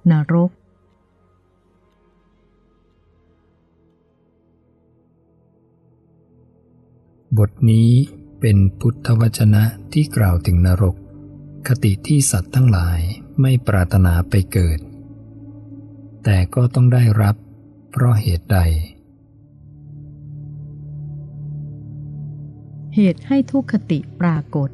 นรกบทนี้เป็นพุทธวจนะที่กล่าวถึงนรกคติที่สัตว์ทั้งหลายไม่ปรารถนาไปเกิดแต่ก็ต้องได้รับเพราะเหตุใดเหตุให้ทุกขติปรากฏ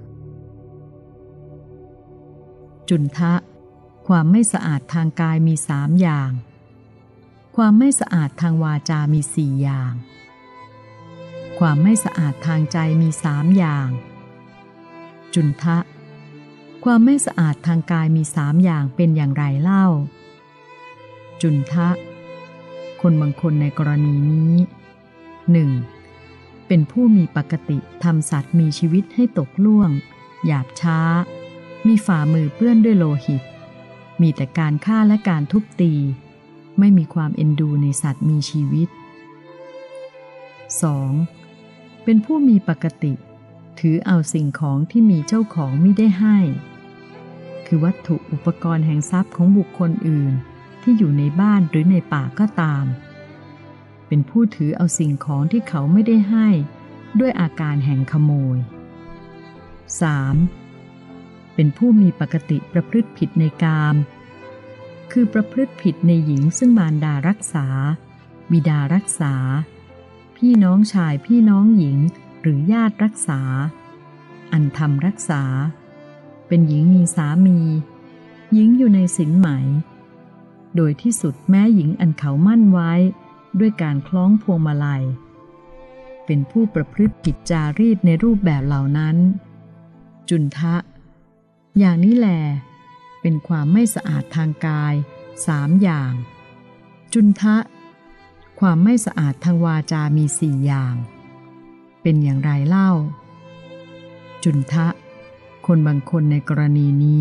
จุนทะความไม่สะอาดทางกายมี3 อย่างความไม่สะอาดทางวาจามี4 อย่างความไม่สะอาดทางใจมี3 อย่างจุนทะความไม่สะอาดทางกายมี3 อย่างเป็นอย่างไรเล่าจุนทะคนบางคนในกรณีนี้ 1. เป็นผู้มีปกติทำสัตว์มีชีวิตให้ตกล่วงหยาบช้ามีฝ่ามือเปื้อนด้วยโลหิตมีแต่การฆ่าและการทุบตีไม่มีความเอ็นดูในสัตว์มีชีวิต 2. เป็นผู้มีปกติถือเอาสิ่งของที่มีเจ้าของมิได้ให้คือวัตถุอุปกรณ์แห่งทรัพย์ของบุคคลอื่นที่อยู่ในบ้านหรือในป่าก็ตามเป็นผู้ถือเอาสิ่งของที่เขาไม่ได้ให้ด้วยอาการแห่งขโมย 3. เป็นผู้มีปกติประพฤติผิดในกามคือประพฤติผิดในหญิงซึ่งมารดารักษาบิดารักษาพี่น้องชายพี่น้องหญิงหรือญาติรักษาอันธรรมรักษาเป็นหญิงมีสามีหญิงอยู่ในศีลไหมโดยที่สุดแม้หญิงอันเขามั่นไว้ด้วยการคล้องพวงมาลัยเป็นผู้ประพฤติผิดจารีตในรูปแบบเหล่านั้นจุนทะอย่างนี้แลเป็นความไม่สะอาดทางกาย3 อย่างจุนทะความไม่สะอาดทางวาจามี4 อย่างเป็นอย่างไรเล่าจุนทะคนบางคนในกรณีนี้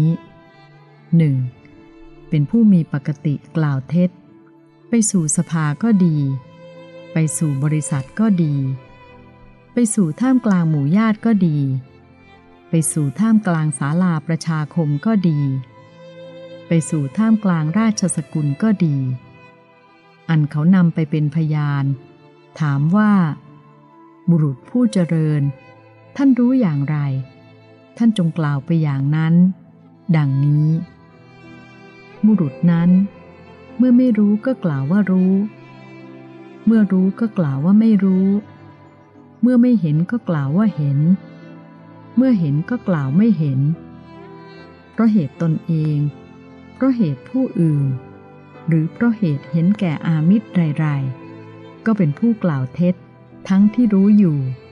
1. เป็นผู้มีปกติกล่าวเท็จไปสู่สภาก็ดีไปสู่บริษัทก็ดีไปสู่ท่ามกลางหมู่ญาติก็ดีไปสู่ท่ามกลางศาลาประชาคมก็ดีไปสู่ท่ามกลางราชสกุลก็ดีอันเขานำไปเป็นพยานถามว่าบุรุษผู้เจริญท่านรู้อย่างไรท่านจงกล่าวไปอย่างนั้นดังนี้บุรุษนั้นเมื่อไม่รู้ก็กล่าวว่ารู้เมื่อรู้ก็กล่าวว่าไม่รู้เมื่อไม่เห็นก็กล่าวว่าเห็นเมื่อเห็นก็กล่าวไม่เห็นเพราะเหตุตนเองเพราะเหตุผู้อื่นหรือเพราะเหตุเห็นแก่อามิตรไรๆก็เป็นผู้กล่าวเท็จทั้งที่รู้อยู่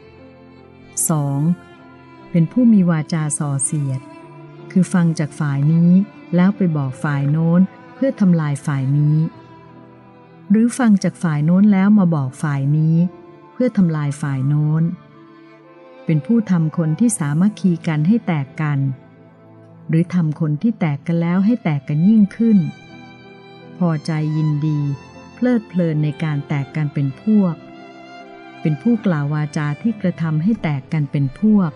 2. เป็นผู้มีวาจาส่อเสียดคือฟังจากฝ่ายนี้แล้วไปบอกฝ่ายโน้นเพื่อทำลายฝ่ายนี้หรือฟังจากฝ่ายโน้นแล้วมาบอกฝ่ายนี้เพื่อทำลายฝ่ายโน้นเป็นผู้ทำคนที่สามัคคีกันให้แตกกันหรือทำคนที่แตกกันแล้วให้แตกกันยิ่งขึ้นพอใจยินดีเพลิดเพลินในการแตกกันเป็นพวกเป็นผู้กล่าววาจาที่กระทำให้แตกกันเป็นพวก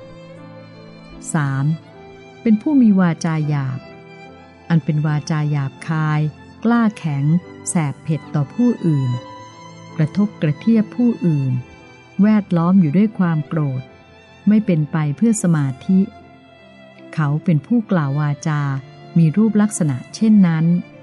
3. เป็นผู้มีวาจาหยาบอันเป็นวาจาหยาบคายกล้าแข็งแสบเผ็ดต่อผู้อื่นกระทบกระเทียบผู้อื่นแวดล้อมอยู่ด้วยความโกรธไม่เป็นไปเพื่อสมาธิเขาเป็นผู้กล่าววาจามีรูปลักษณะเช่นนั้น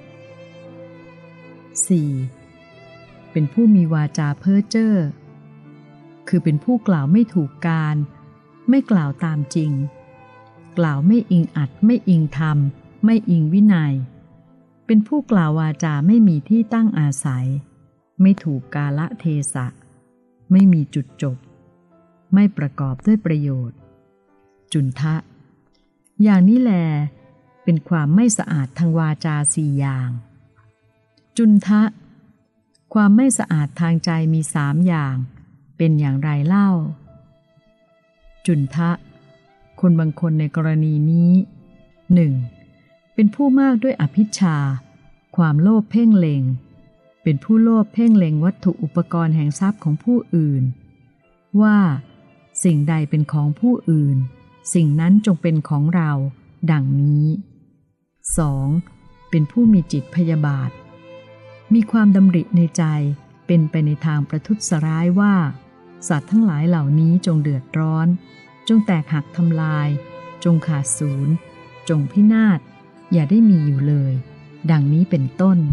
4. เป็นผู้มีวาจาเพ้อเจ้อคือเป็นผู้กล่าวไม่ถูกการไม่กล่าวตามจริงกล่าวไม่อิงอัดไม่อิงธรรมไม่อิงวินัยเป็นผู้กล่าววาจาไม่มีที่ตั้งอาศัยไม่ถูกกาลเทศะไม่มีจุดจบไม่ประกอบด้วยประโยชน์จุนทะอย่างนี้แลเป็นความไม่สะอาดทางวาจา4 อย่างจุนทะความไม่สะอาดทางใจมี3 อย่างเป็นอย่างไรเล่าจุนทะคนบางคนในกรณีนี้ 1. เป็นผู้มากด้วยอภิชฌาความโลภเพ่งเล็งเป็นผู้โลภเพ่งเล็งวัตถุอุปกรณ์แห่งทรัพย์ของผู้อื่นว่าสิ่งใดเป็นของผู้อื่นสิ่งนั้นจงเป็นของเราดังนี้ 2. เเป็นผู้มีจิตพยาบาทมีความดำริในใจเป็นไปในทางประทุษร้ายว่าสัตว์ทั้งหลายเหล่านี้จงเดือดร้อนจงแตกหักทำลายจงขาดศูนย์จงพินาศอย่าได้มีอยู่เลยดังนี้เป็นต้น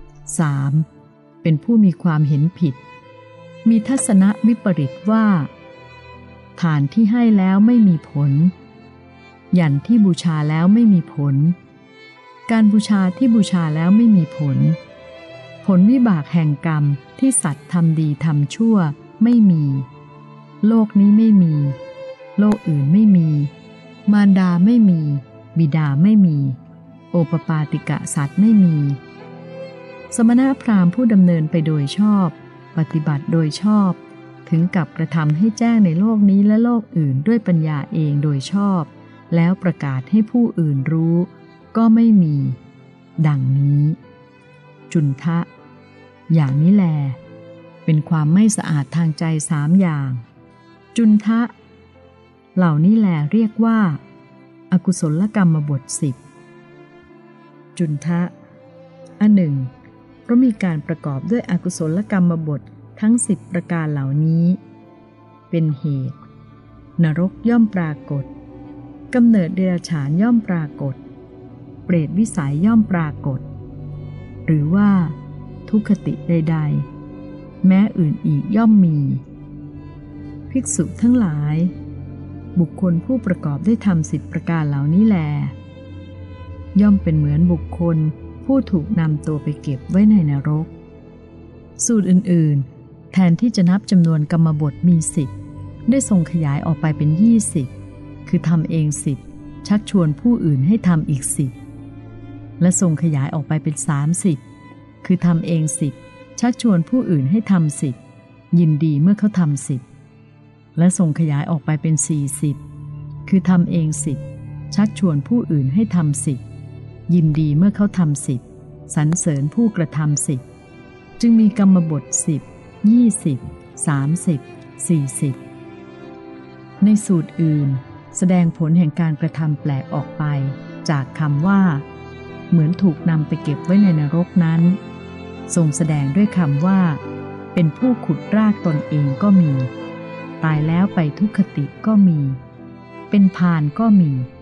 3. เป็นผู้มีความเห็นผิดมีทัศนะวิปริตว่าทานที่ให้แล้วไม่มีผลหยั่นที่บูชาแล้วไม่มีผลการบูชาที่บูชาแล้วไม่มีผลผลวิบากแห่งกรรมที่สัตว์ทำดีทำชั่วไม่มีโลกนี้ไม่มีโลกอื่นไม่มีมารดาไม่มีบิดาไม่มีโอปปาติกะสัตว์ไม่มีสมณพราหมณ์ผู้ดำเนินไปโดยชอบปฏิบัติโดยชอบถึงกับกระทำให้แจ้งในโลกนี้และโลกอื่นด้วยปัญญาเองโดยชอบแล้วประกาศให้ผู้อื่นรู้ก็ไม่มีดังนี้จุนทะอย่างนี้แลเป็นความไม่สะอาดทางใจ3อย่างจุนทะเหล่านี้แลเรียกว่าอกุศลกรรมบท10จุนทะอันหนึ่งเพราะมีการประกอบด้วยอกุศลกรรมบททั้ง10ประการเหล่านี้เป็นเหตุนรกย่อมปรากฏกำเนิดเดรัจฉานย่อมปรากฏเปรตวิสัยย่อมปรากฏหรือว่าทุกขติใดๆแม้อื่นอีกย่อมมีภิกษุทั้งหลายบุคคลผู้ประกอบด้วยธรรม10ประการเหล่านี้แลย่อมเป็นเหมือนบุคคลผู้ถูกนำตัวไปเก็บไว้ในนรกสูตรอื่นๆแทนที่จะนับจำนวนกรรมบทมี10ได้ทรงขยายออกไปเป็น20คือทำเอง10ชักชวนผู้อื่นให้ทำอีก10และทรงขยายออกไปเป็น30คือทำเอง10ชักชวนผู้อื่นให้ทำ10ยินดีเมื่อเขาทำ10และทรงขยายออกไปเป็น40คือทำเอง10ชักชวนผู้อื่นให้ทำ10ยินดีเมื่อเขาทำ10สรรเสริญผู้กระทำ10จึงมีกรรมบท10 20 30 40ในสูตรอื่นแสดงผลแห่งการกระทำแปลกออกไปจากคำว่าเหมือนถูกนำไปเก็บไว้ในนรกนั้นทรงแสดงด้วยคำว่าเป็นผู้ขุดรากตนเองก็มีตายแล้วไปทุกขติก็มีเป็นพาลก็มี